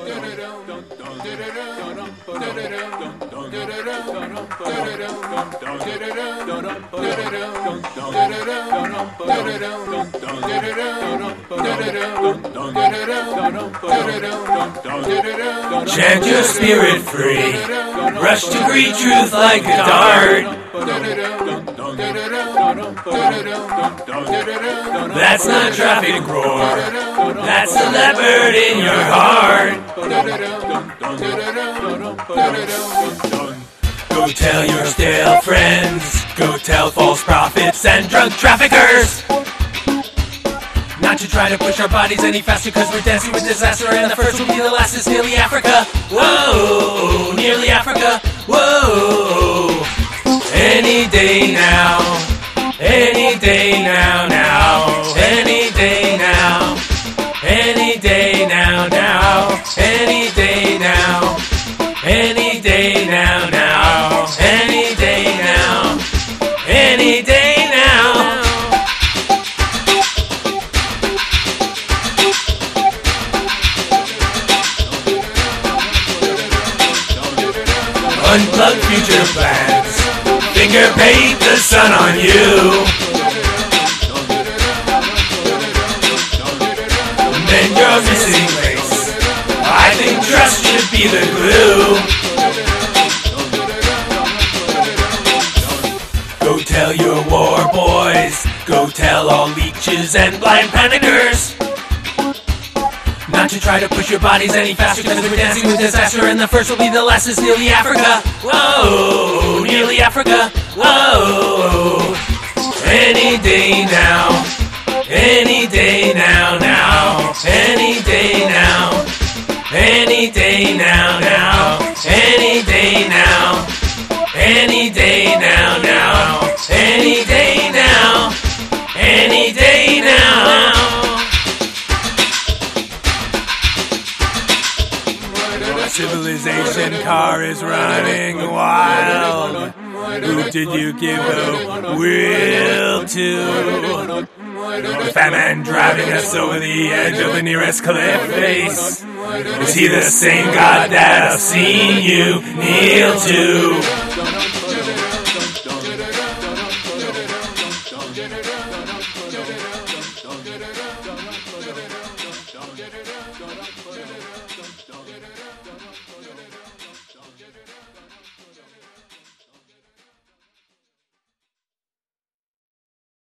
Chant your spirit free, rush to greet truth like a dart. That's not traffic roar, that's the leopard in your heart. Go tell your stale friends, go tell false prophets and drug traffickers not to try to push our bodies any faster, cause we're dancing with disaster, and the first will be the last is nearly Africa. Whoa, nearly Africa. Whoa, any day now, any day now, now, any day now, any day now, now, any day now, any day now, now, any day now, any day now. Unplug future plans, finger paint the sun on you. Mend your missing links, I think trust should be the glue. Go tell your war boys, go tell all leeches and blind panickers not to try to push your bodies any faster, cause we're dancing with disaster, and the first will be the last is nearly Africa. Whoa, nearly Africa. Whoa, any day now, any day now, now, any day now, any day now, now, any day now, any day now, now, any day now, any day now. Civilization car is running wild. Who did you give the will to? The fat man driving us over the edge of the nearest cliff face. Is he the same God that I've seen you kneel to?